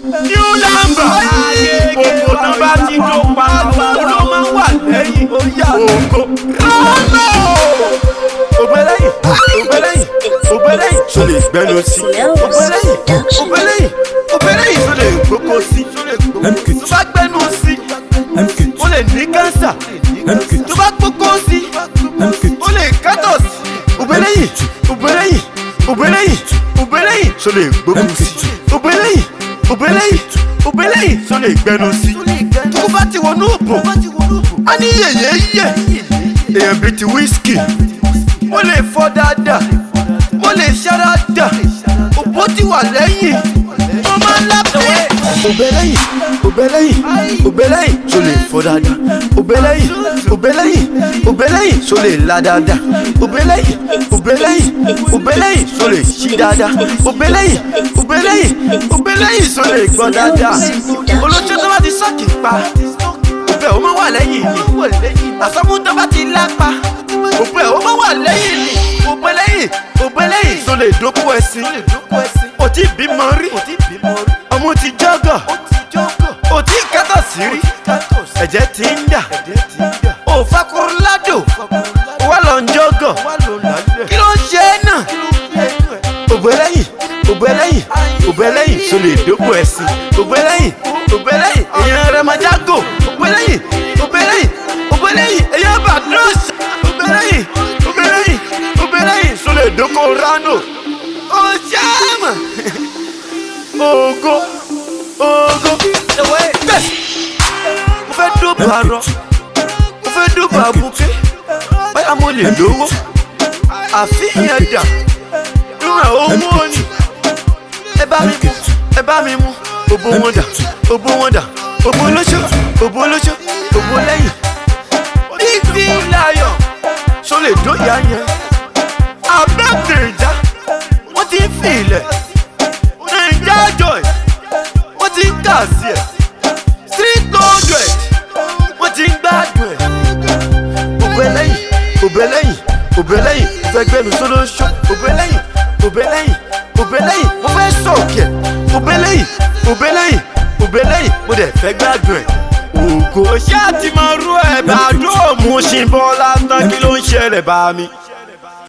new lamba gbogbo tán bá ti jó pa ló máa ń wà lẹ́yìn ògo ògbẹ́lẹ́yìn ògbẹ́lẹ́yìn tó lè gbẹ́nu sí ògbẹ́lẹ́yìn tó lè gbókò sí tó bá gbẹ́nu sí ó lè ní kánsà tó bá gbókò sí ó lè kátọ̀ sí ògbẹ́lẹ́yìn tó lè gbókò sí ògbẹ́lẹ́yìn tó lè gbẹ́nu sí tó bá ti wọnú òbò á ní yẹ̀yẹ́ yẹ̀ èèyàn bíi ti wíṣkì mo lè fọ́ dáadáa mo lè ṣá dáadáa òbó ti wà lẹ́yìn mo máa ń lápẹ́. òbẹ́lẹ́yìn tó lè fọ́ dáadáa òbẹ́lẹ́yìn tó lè la dáadáa òbẹ́lẹ́yìn tó lè ṣí dáadáa òbẹ́lẹ́yìn tó lè gbọ́ dáadáa olóṣèlú tó bá ti sọ́ọ̀kì pa òbẹ́ ò máa wà lẹ́yìn ni àsọmú tó bá ti lápá òbẹ́ ò máa wà lẹ́yìn ni òbẹ́lẹ́yìn tó lè dókú ẹ̀sìn ò tí bímọ rí ọmọ ti jọ́gọ̀ ò tí kátà sí rí ẹ̀jẹ̀ ti ń dà ò fakuruládò wà lọ ń jọ́gọ̀ kí ló ń ṣe é náà òbẹ́lẹ́yìn tó lè dókú ẹ̀sìn òbẹ́lẹ́yìn èèyàn rẹ̀ máa jágò òbẹ́lẹ́yìn èèyàn bàdúrà òbẹ́lẹ́yìn tó lè dókú ránò ó ṣáàmà ògo bẹ́ẹ̀ mo fẹ́ dóbò arọ mo fẹ́ dóbò àbùké báyà mo lè lówó àfihàn dà rúra owó ni ẹ bá mi mú òbò wọn dà òbò olóṣó òbò lẹ́yìn bíbí láyọ̀ ṣó lè dóyà yẹn abẹ́tẹ̀ ìjà wọ́n ti ń fi ilẹ̀ nàìjà joy wọ́n ti ń kà sí ẹ̀ street hundred wọ́n ti ń gbádùn ẹ̀ òbẹ́lẹ́yìn fẹ́ gbẹ́nu sólóṣó òbẹ́lẹ́yìn mo fẹ́ sọ̀kẹ̀ òbẹ́lẹ́yìn mo dẹ̀ fẹ́ gbádùn ẹ̀ ògo ṣáà ti máa rú ẹ̀ bá dóòmù ṣì ń bọ́ látàn kí ló ń ṣẹlẹ̀ bá mi.